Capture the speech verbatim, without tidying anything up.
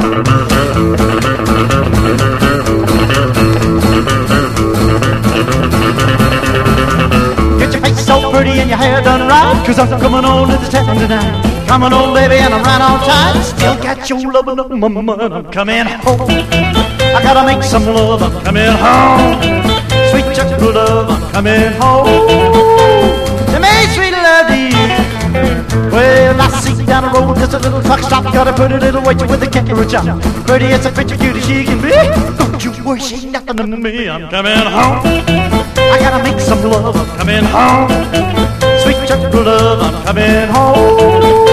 Get your face so pretty and your hair done right, 'cause I'm coming on to the town tonight. Coming on, baby, and I'm right on time. Still got your loving up my mind. I'm coming home. I gotta make some love. I'm coming home. Sweet chocolate love. I'm coming home. To me, sweet love to you. Well, I see down the road there's a little truck stop. Got a pretty little waiter with a carriage on. Pretty as a picture cute as she can be. Don't you worry, she ain't nothing to me. I'm coming home. I gotta make some love. I'm coming home. Sweet chocolate love. I'm coming home.